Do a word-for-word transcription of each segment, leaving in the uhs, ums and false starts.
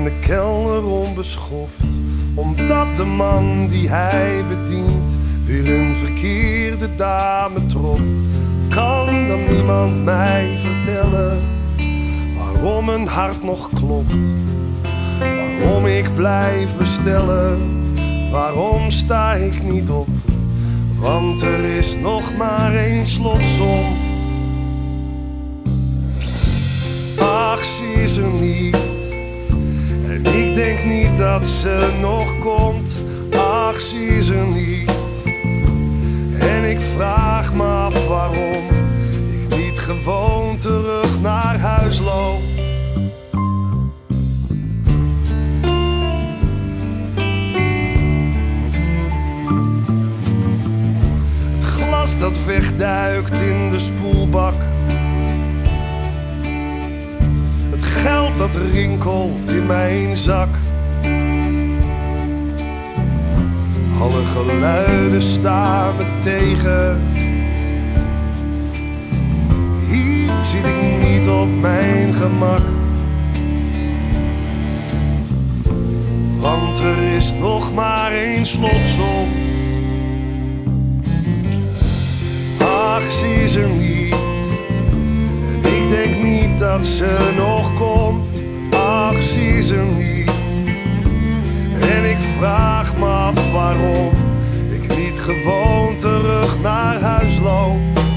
in de kelder onbeschoft, omdat de man die hij bedient weer een verkeerde dame trof. Kan dan niemand mij vertellen waarom mijn hart nog klopt, waarom ik blijf bestellen, waarom sta ik niet op? Want er is nog maar één slotsom. Ach, ze is er niet en ik denk niet dat ze nog komt. Ach, ze is er niet en ik vraag me af waarom ik niet gewoon terug naar huis loop. Het glas dat wegduikt in de spoelbak, het geld dat rinkelt in mijn zak. Alle geluiden staan me tegen. Hier zit ik niet op mijn gemak, want er is nog maar één slotsom. Ach, ze is er niet en ik denk niet dat ze nog komt. Ach, ze is er niet en ik vraag me af waarom ik niet gewoon terug naar huis loop.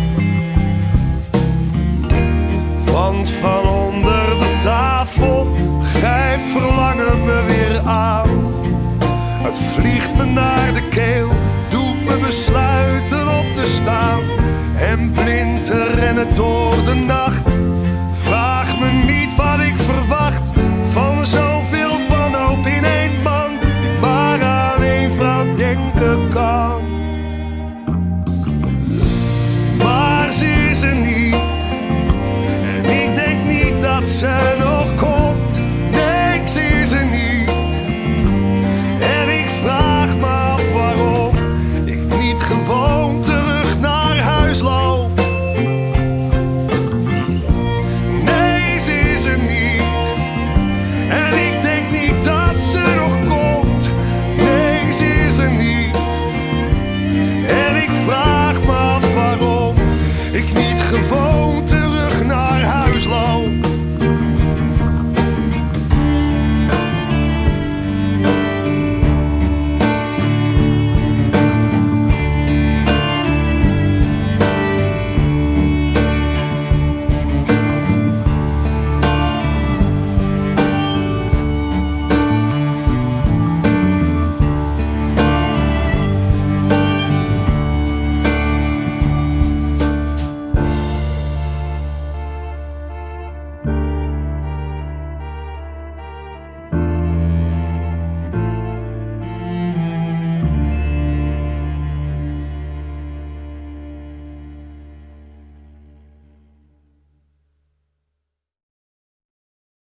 Want van onder de tafel grijpt verlangen me weer aan. Het vliegt me naar de keel, doet me besluiten op te staan en blind te rennen door de nacht. Vraag me niet wat ik verwacht,